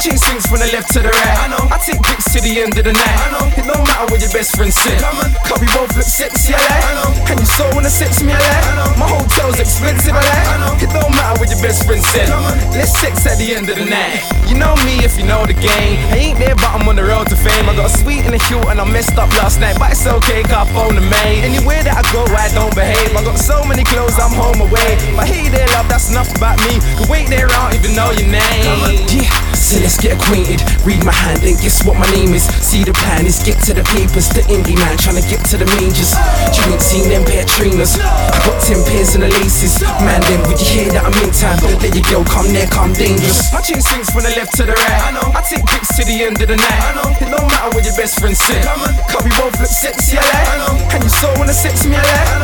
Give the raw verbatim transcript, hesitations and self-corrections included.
chain swings from the left to the right. I know. I take pics to the end of the night. I know. It don't matter where your best friends sit. Cause we both look sexy, I like. I know. And you so wanna sex me, I like. I know. My hotel's expensive, I like. I know. It don't matter where your best friends sit. Let's sex at the end of the night. You know me if you know the game. I ain't there but I'm on the road to fame. I got a sweet and a cute and I messed up last night, but it's okay cause I phoned the maid. Anywhere that I go I don't behave. I got so many clothes I'm home away. But hey there love, that's enough about me. Can wait there, I don't even know your name. Yeah, so let's get acquainted. Read my hand and guess what my name is. See the plan is get to the papers. The indie man trying to get to the majors. You ain't seen them pair of trainers. I got ten pairs and the laces. Man then would you hear that I'm in time? Don't let your girl come near, come dangerous. My chain swings from the left to the right. I know. I take pics to the end of the night. I know. It don't matter where your best friends sit. Cause we both look sexy, I like. I know. And you so wanna sex me, I like.